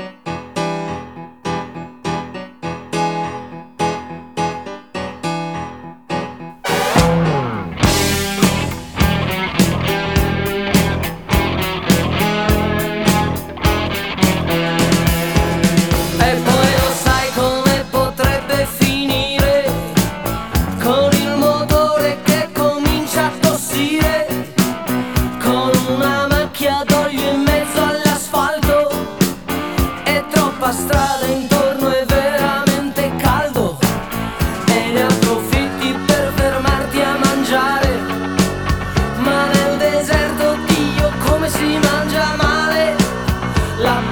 E poi lo sai come potrebbe finire, con il motore che comincia a tossire, con una macchia d'olio in mezzo all'asfalto e troppa strada intorno è veramente caldo, e ne approfitti per fermarti a mangiare, ma nel deserto Dio come si mangia male. La